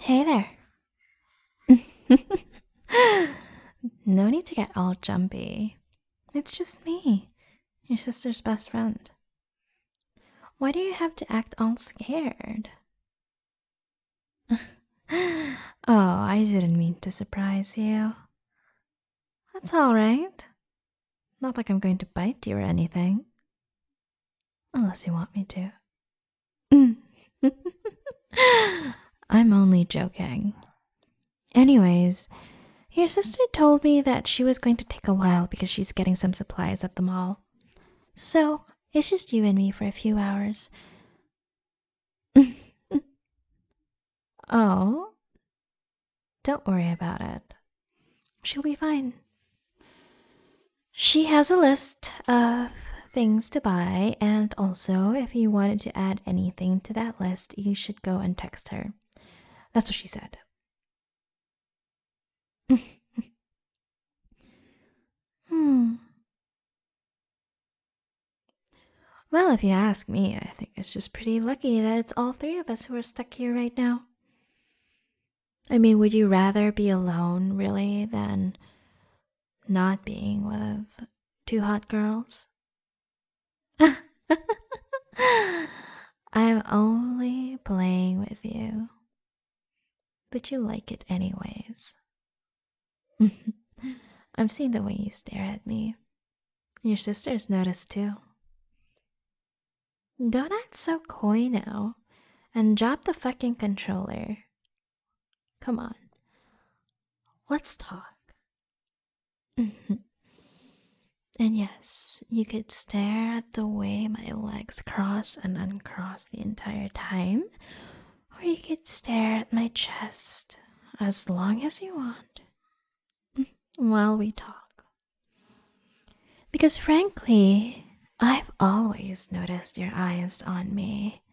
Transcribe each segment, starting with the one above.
Hey there. No need to get all jumpy. It's just me, your sister's best friend. Why do you have to act all scared? Oh, I didn't mean to surprise you. That's alright. Not like I'm going to bite you or anything. Unless you want me to. I'm only joking. Anyways, your sister told me that she was going to take a while because she's getting some supplies at the mall. So, it's just you and me for a few hours. Oh, don't worry about it. She'll be fine. She has a list of things to buy, and also, if you wanted to add anything to that list, you should go and text her. That's what she said. Hmm. Well, if you ask me, I think it's just pretty lucky that it's all three of us who are stuck here right now. I mean, would you rather be alone, really, than not being with two hot girls? I'm only playing with you, but you like it anyways. I've seen the way you stare at me. Your sister's noticed too. Don't act so coy now, and drop the fucking controller. Come on, let's talk. And yes, you could stare at the way my legs cross and uncross the entire time, or you could stare at my chest as long as you want while we talk. Because frankly, I've always noticed your eyes on me.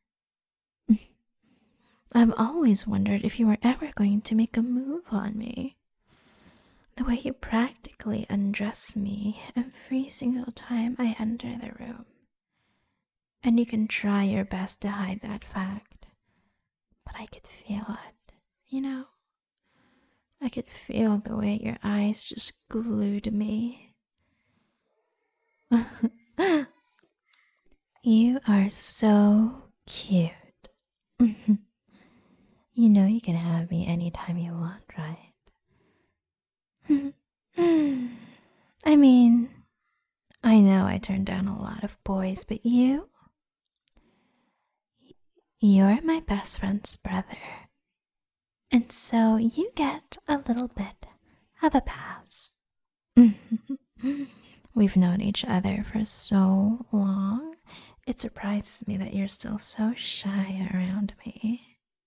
I've always wondered if you were ever going to make a move on me. The way you practically undress me every single time I enter the room. And you can try your best to hide that fact. But I could feel it, you know? I could feel the way your eyes just glued me. You are so cute. You know you can have me anytime you want, right? I mean, I know I turned down a lot of boys, but you're my best friend's brother. And so you get a little bit of a pass. We've known each other for so long. It surprises me that you're still so shy around me.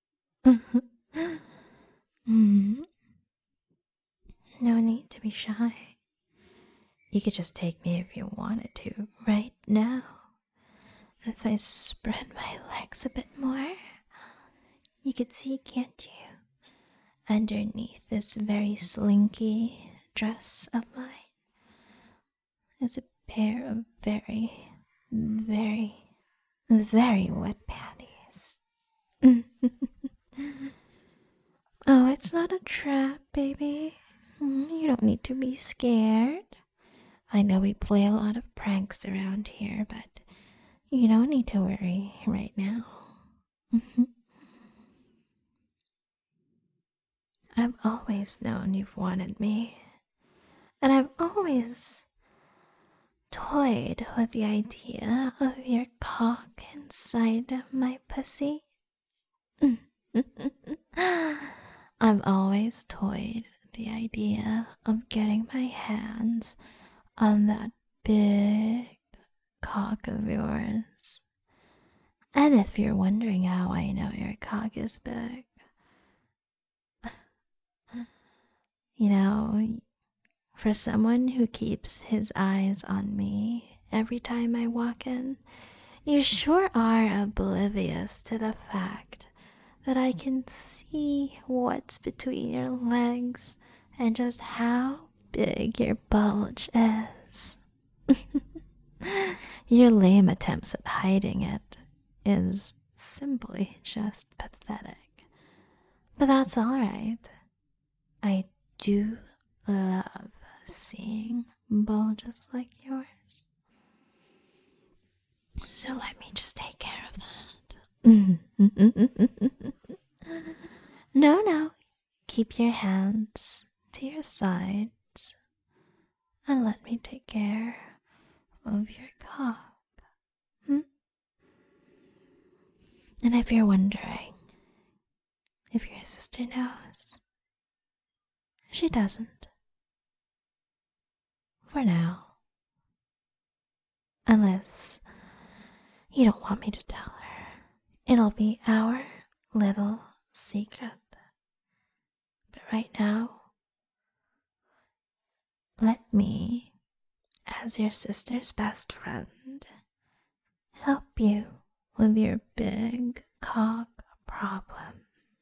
No need to be shy. You could just take me if you wanted to right now. If I spread my legs a bit more, you could see, can't you? Underneath this very slinky dress of mine is a pair of very, very, very wet panties. Oh, it's not a trap, baby. You don't need to be scared. I know we play a lot of pranks around here, but you don't need to worry right now. I've always known you've wanted me, and I've always toyed with the idea of your cock inside my pussy. I've always toyed with the idea of getting my hands on that big cock of yours. And if you're wondering how I know your cock is big, you know, for someone who keeps his eyes on me every time I walk in, you sure are oblivious to the fact that I can see what's between your legs and just how big your bulge is. Your lame attempts at hiding it is simply just pathetic. But that's alright. I do love seeing bulges like yours. So let me just take care of that. No, no. Keep your hands to your sides and let me take care of your cock. Hmm? And if you're wondering if your sister knows, she doesn't. For now. Unless you don't want me to tell her. It'll be our little secret. But right now, let me, as your sister's best friend, help you with your big cock problem.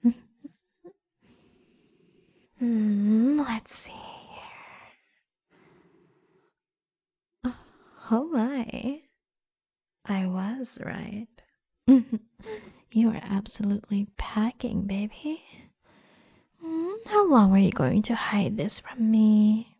Let's see here. Oh my. I was right. You are absolutely packing, baby. How long were you going to hide this from me?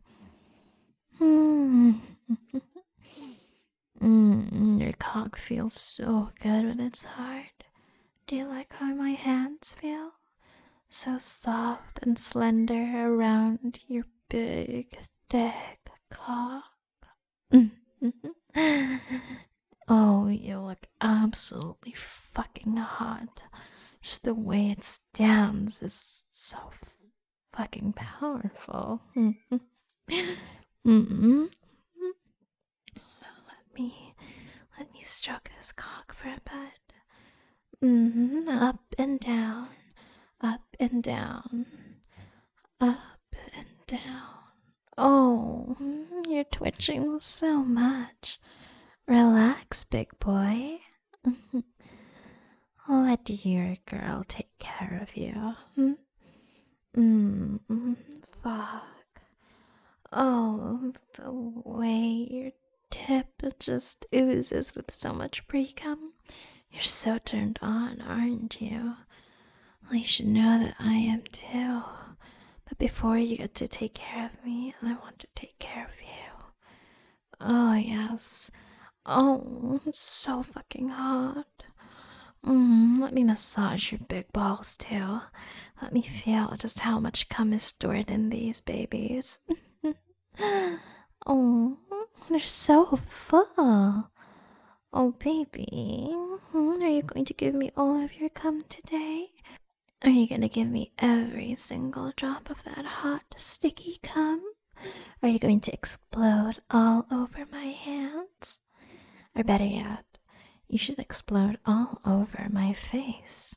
Your cock feels so good when it's hard. Do you like how my hands feel? So soft and slender around your big, thick cock. Oh, you look absolutely fucking hot. Just the way it stands is so fucking powerful. Let me stroke this cock for a bit. Up and down, up and down, up and down. Oh, you're twitching so much. Relax, big boy. Let your girl take care of you. Fuck. Oh, the way your tip just oozes with so much pre-cum. You're so turned on, aren't you? Well, you should know that I am too. But before you get to take care of me, I want to take care of you. Oh, yes. Oh, it's so fucking hot. Let me massage your big balls too. Let me feel just how much cum is stored in these babies. Oh, they're so full. Oh, baby, are you going to give me all of your cum today? Are you going to give me every single drop of that hot, sticky cum? Are you going to explode all over my hands? Or better yet, you should explode all over my face.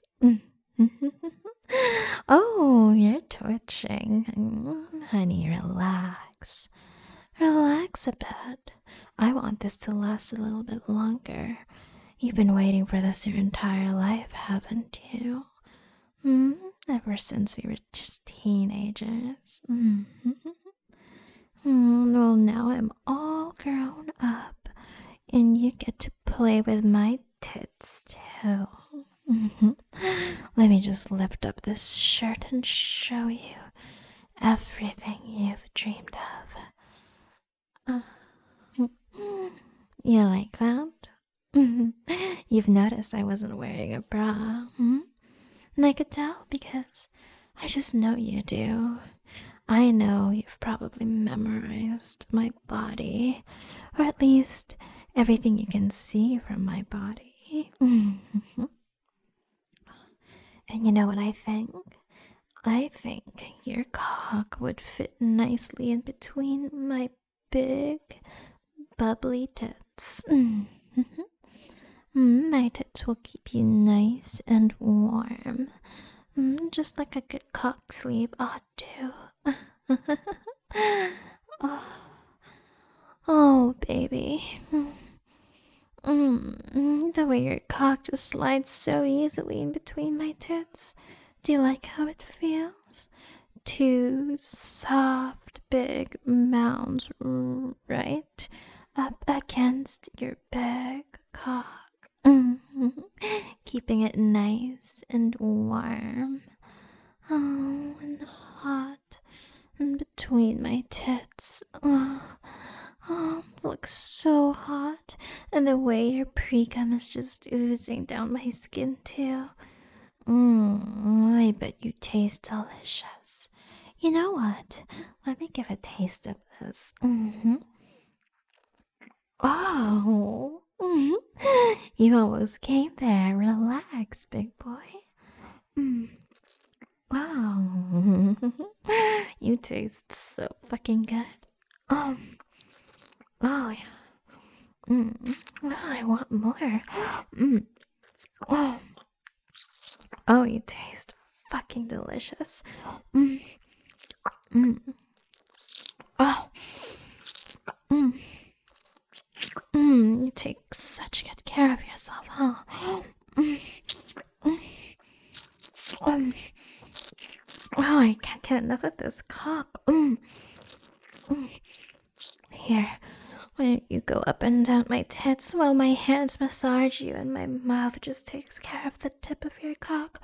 Oh, you're twitching. Honey, relax. Relax a bit. I want this to last a little bit longer. You've been waiting for this your entire life, haven't you? Ever since we were just teenagers. Well, now I'm all grown up, and you get to play with my tits too. Let me just lift up this shirt and show you everything you've dreamed of. You like that? You've noticed I wasn't wearing a bra, And I could tell because I just know you do. I know you've probably memorized my body, or at least everything you can see from my body. And you know what I think? I think your cock would fit nicely in between my big, bubbly tits. My tits will keep you nice and warm, just like a good cock sleeve ought to. Oh, baby. The way your cock just slides so easily in between my tits. Do you like how it feels? Two soft, big mounds right up against your big cock. Keeping it nice and warm. Oh, and hot. And between my tits. Oh, looks so hot. And the way your pre-cum is just oozing down my skin, too. I bet you taste delicious. You know what? Let me give a taste of this. Oh, you almost came there. Relax, big boy. Wow. You taste so fucking good. Oh yeah. Oh, I want more. Oh, oh, you taste fucking delicious. Oh, you take such good care of yourself, huh? Oh, I can't get enough of this cock. Here, why don't you go up and down my tits while my hands massage you and my mouth just takes care of the tip of your cock?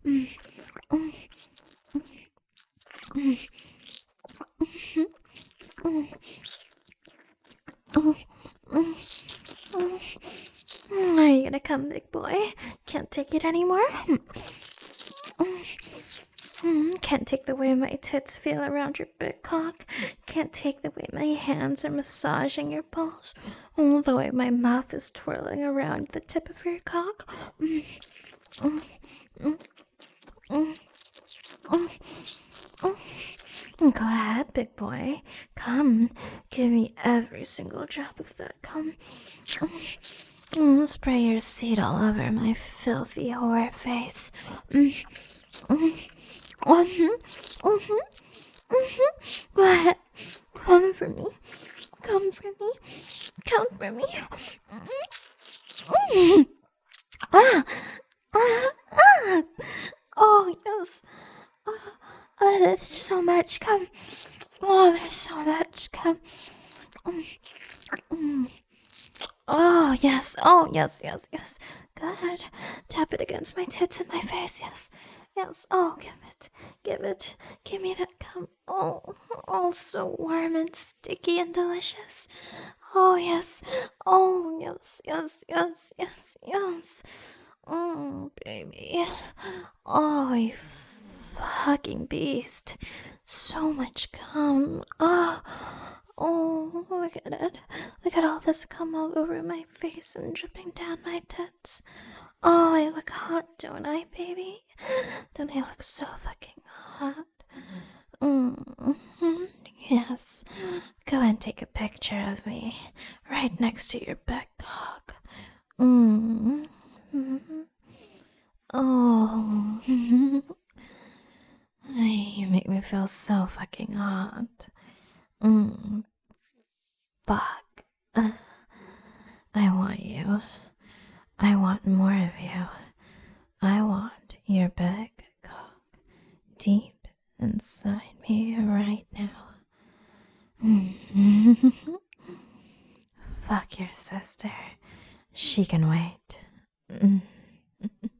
Are you gonna come, big boy? Can't take it anymore? Can't take the way my tits feel around your big cock. Can't take the way my hands are massaging your balls. The way my mouth is twirling around the tip of your cock. Go ahead, big boy. Come, give me every single drop of that cum. Spray your seed all over my filthy whore face. Go ahead. Come for me. Come for me. Come for me. Ah, ah, ah. Oh, yes. Oh, there's so much cum. Oh, there's so much cum. Oh, yes. Oh, yes, yes, yes. Go ahead. Tap it against my tits and my face. Yes. Yes. Oh, give it. Give it. Give me that cum. Oh, so warm and sticky and delicious. Oh, yes. Oh, yes, yes, yes, yes, yes. Baby. Oh, you fucking beast. So much cum. Oh, look at it. Look at all this cum all over my face and dripping down my tits. Oh, I look hot, don't I, baby? Don't I look so fucking hot? Yes. Go and take a picture of me right next to your back cock. Oh. You make me feel so fucking hot. Fuck. I want you. I want more of you. I want your big cock deep inside me right now. Fuck your sister. She can wait.